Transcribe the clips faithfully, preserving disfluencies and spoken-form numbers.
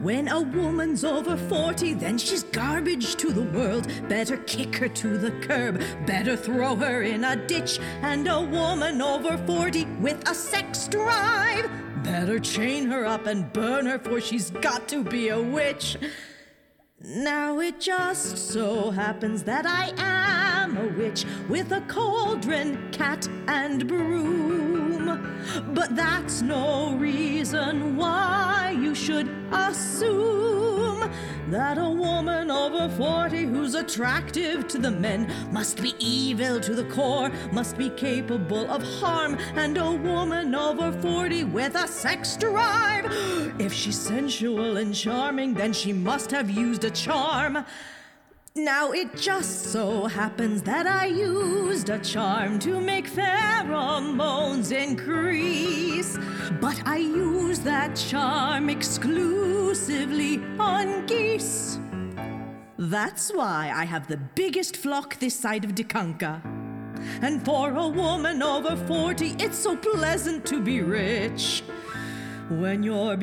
When a woman's over forty, then she's garbage to the world. Better kick her to the curb, better throw her in a ditch. And a woman over forty with a sex drive, better chain her up and burn her, for she's got to be a witch. Now it just so happens that I am a witch with a cauldron, cat, and broom. But that's no reason why you should assume that a woman over forty who's attractive to the men must be evil to the core, must be capable of harm. And a woman over forty with a sex drive, if she's sensual and charming, then she must have used a charm. Now it just so happens that I used a charm to make pheromones increase, but I used that charm exclusively on geese. That's why I have the biggest flock this side of Dikanka. And for a woman over forty, it's so pleasant to be rich when you're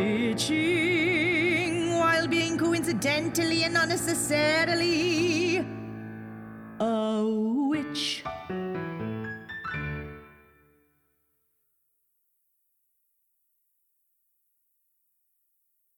bewitching while being coincidentally and unnecessarily